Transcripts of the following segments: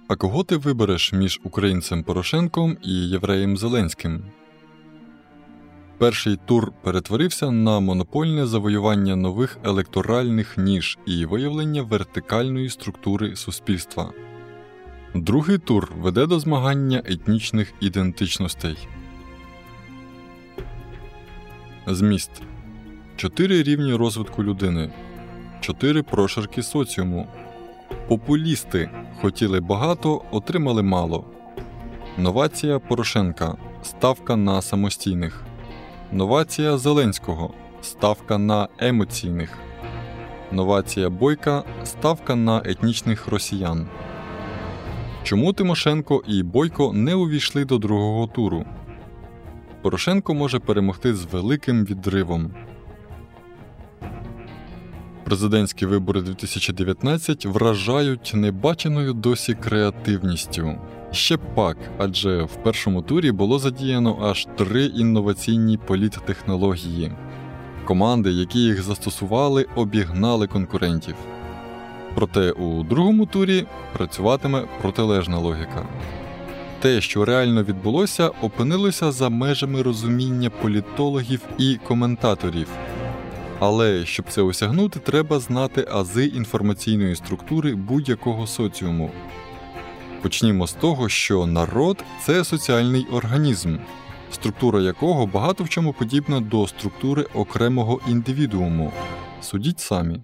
А кого ти вибереш між українцем Порошенком і євреєм Зеленським? Перший тур перетворився на монопольне завоювання нових електоральних ніш і виявлення вертикальної структури суспільства. Другий тур веде до змагання етнічних ідентичностей. Зміст. 4 рівні розвитку людини. 4 прошарки соціуму. Популісти хотіли багато, отримали мало. Новація Порошенка. Ставка на самостійних. Новація Зеленського. Ставка на емоційних. Новація Бойка. Ставка на етнічних росіян. Чому Тимошенко і Бойко не увійшли до другого туру? Порошенко може перемогти з великим відривом. Президентські вибори 2019 вражають небаченою досі креативністю. Ще пак, адже в першому турі було задіяно аж 3 інноваційні політтехнології. Команди, які їх застосували, обігнали конкурентів. Проте у другому турі працюватиме протилежна логіка. Те, що реально відбулося, опинилося за межами розуміння політологів і коментаторів. Але, щоб це осягнути, треба знати ази інформаційної структури будь-якого соціуму. Почнімо з того, що народ – це соціальний організм, структура якого багато в чому подібна до структури окремого індивідууму. Судіть самі.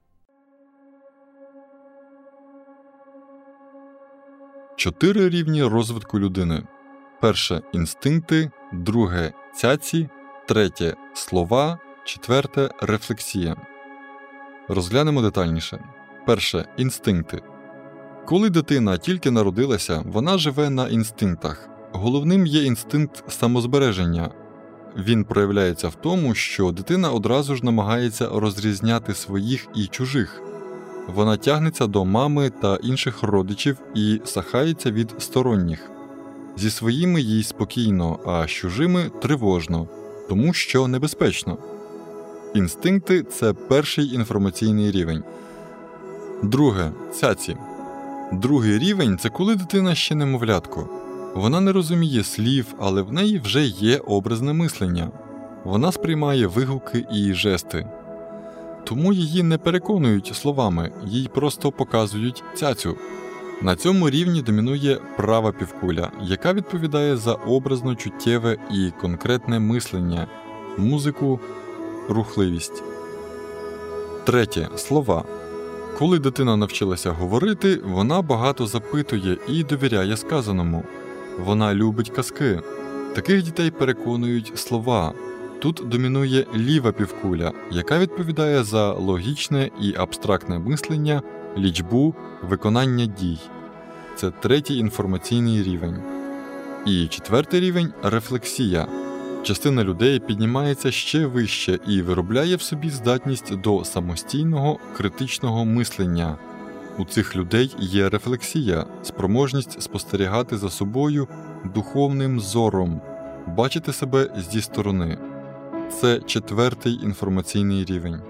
Чотири рівні розвитку людини. Перше – інстинкти, друге – цяці, третє – слова, четверте – рефлексія. Розглянемо детальніше. Перше – інстинкти. Коли дитина тільки народилася, вона живе на інстинктах. Головним є інстинкт самозбереження. Він проявляється в тому, що дитина одразу ж намагається розрізняти своїх і чужих. Вона тягнеться до мами та інших родичів і сахається від сторонніх. Зі своїми їй спокійно, а з чужими – тривожно, тому що небезпечно. Інстинкти – це перший інформаційний рівень. Друге – цяці. Другий рівень – це коли дитина ще немовлятко. Вона не розуміє слів, але в неї вже є образне мислення. Вона сприймає вигуки і жести. Тому її не переконують словами, їй просто показують цяцю. На цьому рівні домінує права півкуля, яка відповідає за образно-чуттєве і конкретне мислення, музику, рухливість. Третє – слова. Коли дитина навчилася говорити, вона багато запитує і довіряє сказаному. Вона любить казки. Таких дітей переконують слова. Тут домінує ліва півкуля, яка відповідає за логічне і абстрактне мислення, лічбу, виконання дій. Це третій інформаційний рівень. І четвертий рівень – рефлексія. Частина людей піднімається ще вище і виробляє в собі здатність до самостійного, критичного мислення. У цих людей є рефлексія, спроможність спостерігати за собою духовним зором, бачити себе зі сторони. Це четвертий інформаційний рівень.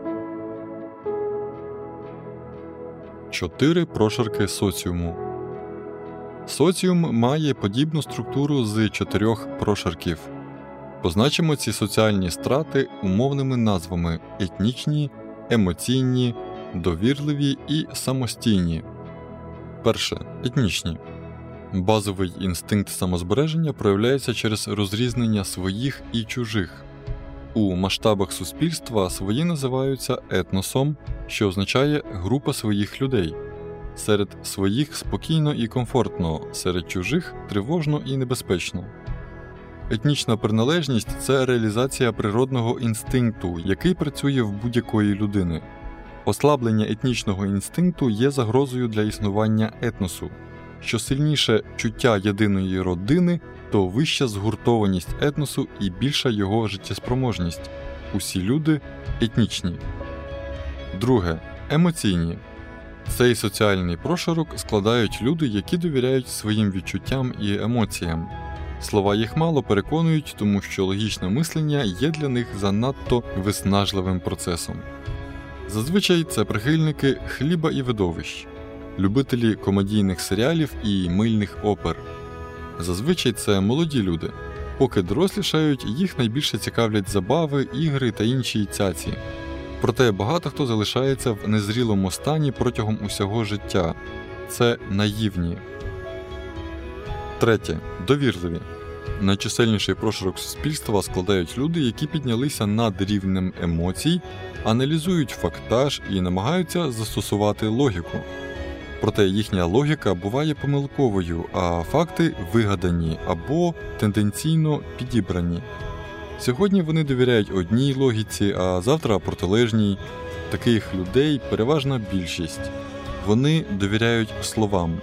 4 прошарки соціуму. Соціум має подібну структуру з 4 прошарків. Позначимо ці соціальні страти умовними назвами – етнічні, емоційні, довірливі і самостійні. Перше – етнічні. Базовий інстинкт самозбереження проявляється через розрізнення своїх і чужих. У масштабах суспільства свої називаються етносом, що означає група своїх людей. Серед своїх спокійно і комфортно, серед чужих тривожно і небезпечно. Етнічна приналежність – це реалізація природного інстинкту, який працює в будь-якої людини. Ослаблення етнічного інстинкту є загрозою для існування етносу. Що сильніше чуття єдиної родини, то вища згуртованість етносу і більша його життєспроможність. Усі люди – етнічні. Друге – емоційні. Цей соціальний прошарок складають люди, які довіряють своїм відчуттям і емоціям. Слова їх мало переконують, тому що логічне мислення є для них занадто виснажливим процесом. Зазвичай це прихильники хліба і видовищ. любителі комедійних серіалів і мильних опер. Зазвичай це молоді люди. Поки дорослішають, їх найбільше цікавлять забави, ігри та інші цяці. Проте багато хто залишається в незрілому стані протягом усього життя. Це наївні. Третє. Довірливі. Найчисельніший прошарок суспільства складають люди, які піднялися над рівнем емоцій, аналізують фактаж і намагаються застосувати логіку. Проте їхня логіка буває помилковою, а факти вигадані або тенденційно підібрані. Сьогодні вони довіряють одній логіці, а завтра протилежній. Таких людей переважна більшість. Вони довіряють словам.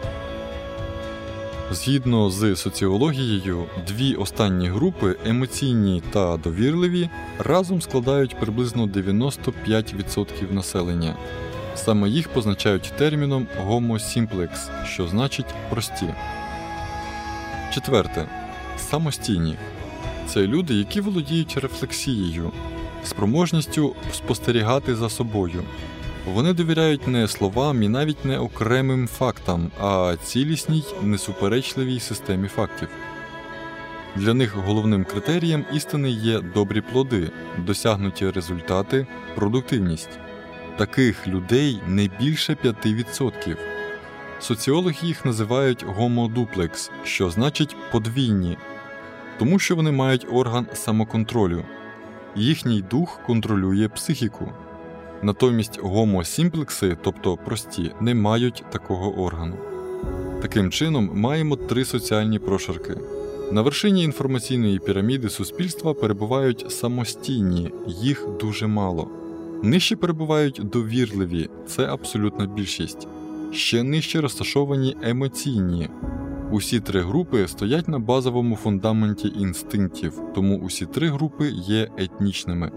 Згідно з соціологією, дві останні групи, емоційні та довірливі, разом складають приблизно 95% населення. Саме їх позначають терміном «homo simplex», що значить «прості». Четверте. Самостійні. Це люди, які володіють рефлексією, спроможністю спостерігати за собою. Вони довіряють не словам і навіть не окремим фактам, а цілісній, несуперечливій системі фактів. Для них головним критерієм істини є добрі плоди, досягнуті результати, продуктивність. Таких людей не більше 5%. Соціологи їх називають «homo duplex», що значить «подвійні», тому що вони мають орган самоконтролю. Їхній дух контролює психіку. Натомість гомо-сімплекси, тобто прості, не мають такого органу. Таким чином, маємо три соціальні прошарки. На вершині інформаційної піраміди суспільства перебувають самостійні, їх дуже мало. Нижче перебувають довірливі, це абсолютна більшість. Ще нижче розташовані емоційні. Усі три групи стоять на базовому фундаменті інстинктів, тому усі три групи є етнічними.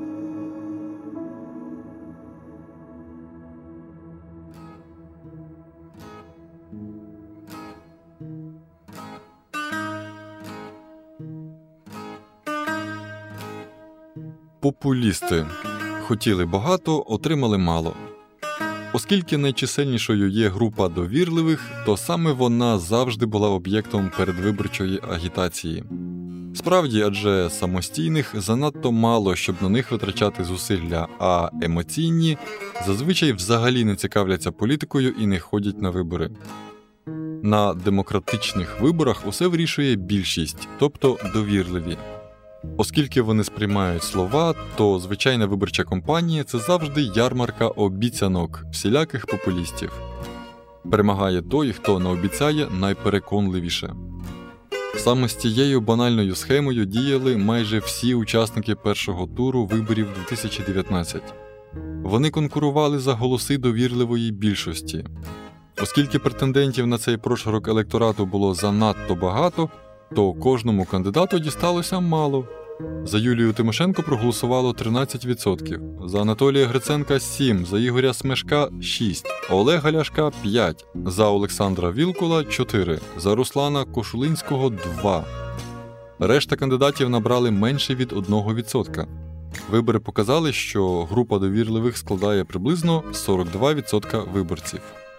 Популісти. Хотіли багато, отримали мало. Оскільки найчисельнішою є група довірливих, то саме вона завжди була об'єктом передвиборчої агітації. Справді, адже самостійних занадто мало, щоб на них витрачати зусилля, а емоційні зазвичай взагалі не цікавляться політикою і не ходять на вибори. На демократичних виборах усе вирішує більшість, тобто довірливі. Оскільки вони сприймають слова, то звичайна виборча кампанія – це завжди ярмарка обіцянок всіляких популістів. Перемагає той, хто наобіцяє найпереконливіше. Саме з цією банальною схемою діяли майже всі учасники першого туру виборів 2019. Вони конкурували за голоси довірливої більшості. Оскільки претендентів на цей прошарок електорату було занадто багато, то кожному кандидату дісталося мало. За Юлію Тимошенко проголосувало 13%, за Анатолія Гриценка – 7%, за Ігоря Смешка – 6%, Олега Ляшка – 5%, за Олександра Вілкула – 4%, за Руслана Кошулинського – 2%. Решта кандидатів набрали менше від 1%. Вибори показали, що група довірливих складає приблизно 42% виборців.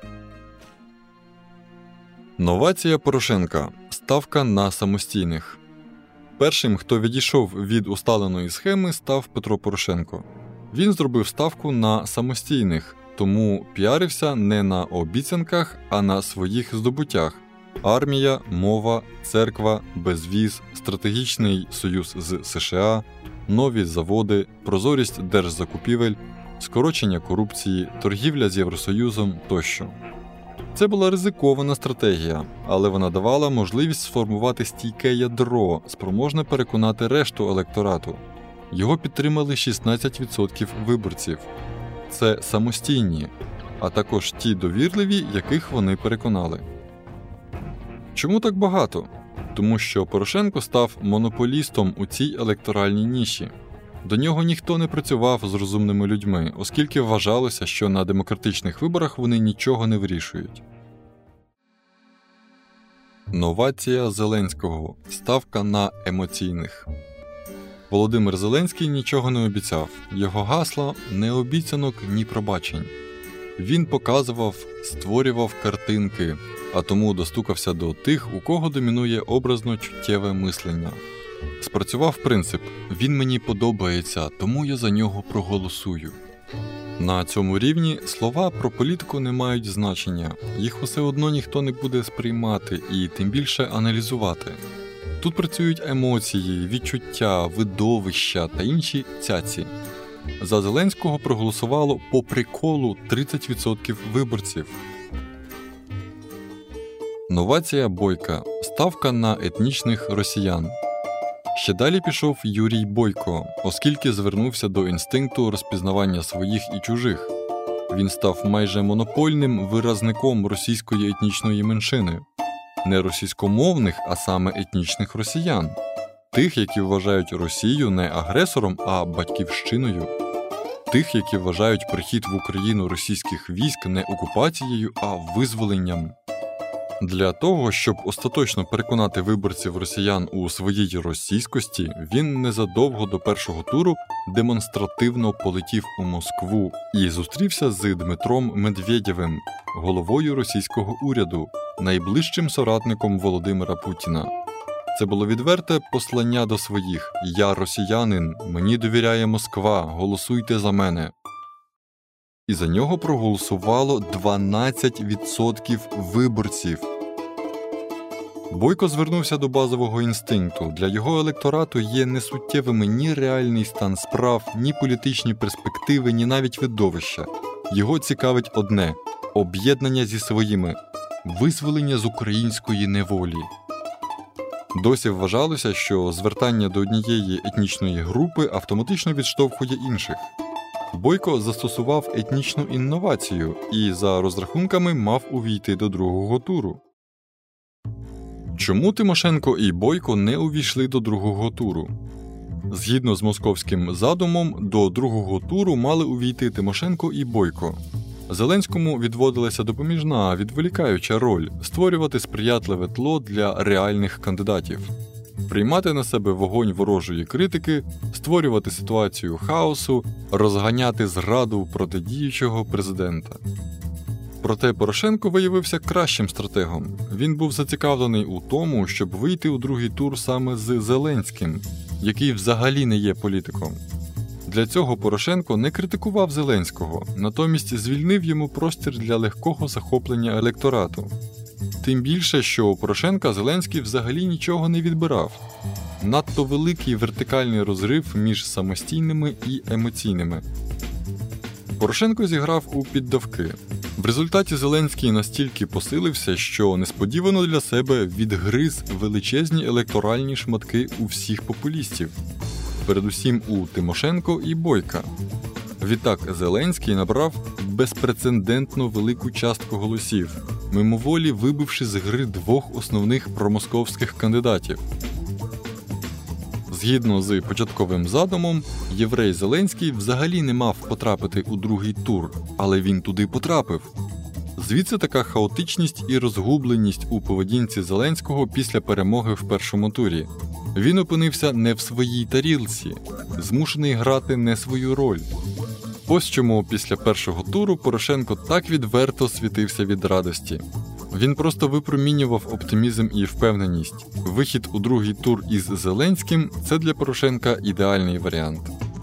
Новація Порошенка. Ставка на самостійних. Першим, хто відійшов від усталеної схеми, став Петро Порошенко. Він зробив ставку на самостійних, тому піарився не на обіцянках, а на своїх здобуттях. Армія, мова, церква, безвіз, стратегічний союз з США, нові заводи, прозорість держзакупівель, скорочення корупції, торгівля з Євросоюзом тощо. Це була ризикована стратегія, але вона давала можливість сформувати стійке ядро, спроможне переконати решту електорату. Його підтримали 16% виборців. Це самостійні, а також ті довірливі, яких вони переконали. Чому так багато? Тому що Порошенко став монополістом у цій електоральній ніші. До нього ніхто не працював з розумними людьми, оскільки вважалося, що на демократичних виборах вони нічого не вирішують. Новація Зеленського. Ставка на емоційних. Володимир Зеленський нічого не обіцяв. Його гасло – ні обіцянок, ні пробачень. Він показував, створював картинки, а тому достукався до тих, у кого домінує образно-чуттєве мислення. Спрацював принцип «він мені подобається, тому я за нього проголосую». На цьому рівні слова про політику не мають значення, їх усе одно ніхто не буде сприймати і тим більше аналізувати. Тут працюють емоції, відчуття, видовища та інші цяці. За Зеленського проголосувало по приколу 30% виборців. Новація Бойка. Ставка на етнічних росіян. Ще далі пішов Юрій Бойко, оскільки звернувся до інстинкту розпізнавання своїх і чужих. Він став майже монопольним виразником російської етнічної меншини. Не російськомовних, а саме етнічних росіян. Тих, які вважають Росію не агресором, а батьківщиною. Тих, які вважають прихід в Україну російських військ не окупацією, а визволенням. Для того, щоб остаточно переконати виборців росіян у своїй російськості, він незадовго до першого туру демонстративно полетів у Москву і зустрівся з Дмитром Медведєвим, головою російського уряду, найближчим соратником Володимира Путіна. Це було відверте послання до своїх «Я росіянин, мені довіряє Москва, голосуйте за мене». І за нього проголосувало 12% виборців. Бойко звернувся до базового інстинкту. Для його електорату є несуттєвими ні реальний стан справ, ні політичні перспективи, ні навіть видовища. Його цікавить одне – об'єднання зі своїми, визволення з української неволі. Досі вважалося, що звертання до однієї етнічної групи автоматично відштовхує інших. Бойко застосував етнічну інновацію і, за розрахунками, мав увійти до другого туру. Чому Тимошенко і Бойко не увійшли до другого туру? Згідно з московським задумом, до другого туру мали увійти Тимошенко і Бойко. Зеленському відводилася допоміжна, відволікаюча роль – створювати сприятливе тло для реальних кандидатів. Приймати на себе вогонь ворожої критики, створювати ситуацію хаосу, розганяти зраду проти діючого президента. Проте Порошенко виявився кращим стратегом. Він був зацікавлений у тому, щоб вийти у другий тур саме з Зеленським, який взагалі не є політиком. Для цього Порошенко не критикував Зеленського, натомість звільнив йому простір для легкого захоплення електорату. Тим більше, що у Порошенка Зеленський взагалі нічого не відбирав. Надто великий вертикальний розрив між самостійними і емоційними. Порошенко зіграв у піддавки. В результаті Зеленський настільки посилився, що несподівано для себе відгриз величезні електоральні шматки у всіх популістів. Передусім у Тимошенко і Бойка. Відтак Зеленський набрав безпрецедентно велику частку голосів, мимоволі вибивши з гри двох основних промосковських кандидатів. Згідно з початковим задумом, єврей Зеленський взагалі не мав потрапити у другий тур, але він туди потрапив. Звідси така хаотичність і розгубленість у поведінці Зеленського після перемоги в першому турі. Він опинився не в своїй тарілці, змушений грати не свою роль. Ось чому після першого туру Порошенко так відверто світився від радості. Він просто випромінював оптимізм і впевненість. Вихід у другий тур із Зеленським – це для Порошенка ідеальний варіант.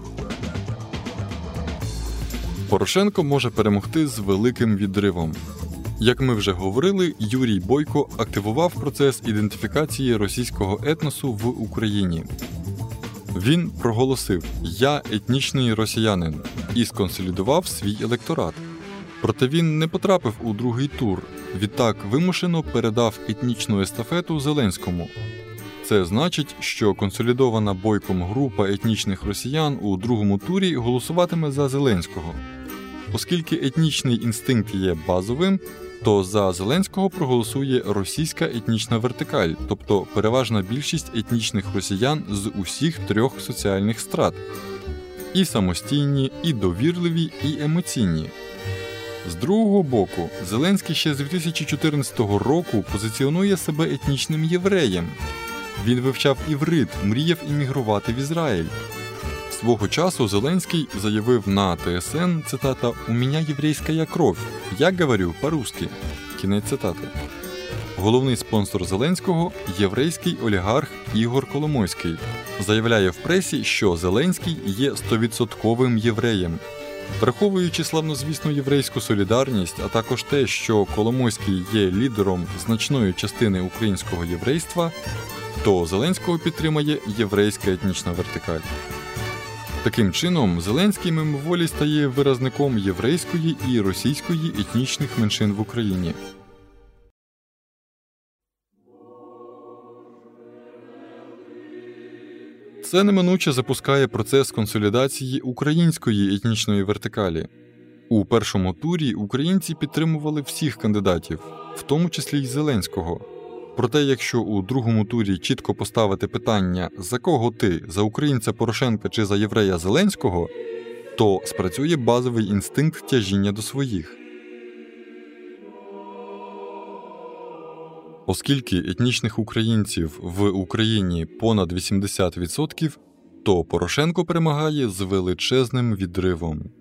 Порошенко може перемогти з великим відривом. Як ми вже говорили, Юрій Бойко активував процес ідентифікації російського етносу в Україні. Він проголосив «Я етнічний росіянин» і сконсолідував свій електорат. Проте він не потрапив у другий тур, відтак вимушено передав етнічну естафету Зеленському. Це значить, що консолідована Бойком група етнічних росіян у другому турі голосуватиме за Зеленського. Оскільки етнічний інстинкт є базовим, то за Зеленського проголосує російська етнічна вертикаль, тобто переважна більшість етнічних росіян з усіх трьох соціальних страт – і самостійні, і довірливі, і емоційні. З другого боку, Зеленський ще з 2014 року позиціонує себе етнічним євреєм. Він вивчав іврит, мріяв іммігрувати в Ізраїль. Свого часу Зеленський заявив на ТСН, цитата, «У мене єврейська кров, я говорю по-русски». Кінець цитати. Головний спонсор Зеленського – єврейський олігарх Ігор Коломойський. Заявляє в пресі, що Зеленський є 100% євреєм. Враховуючи славнозвісну єврейську солідарність, а також те, що Коломойський є лідером значної частини українського єврейства, то Зеленського підтримає єврейська етнічна вертикаль. Таким чином, Зеленський мимоволі стає виразником єврейської і російської етнічних меншин в Україні. Це неминуче запускає процес консолідації української етнічної вертикалі. У першому турі українці підтримували всіх кандидатів, в тому числі й Зеленського. Проте, якщо у другому турі чітко поставити питання «За кого ти? За українця Порошенка чи за єврея Зеленського?», то спрацює базовий інстинкт тяжіння до своїх. Оскільки етнічних українців в Україні понад 80%, то Порошенко перемагає з величезним відривом.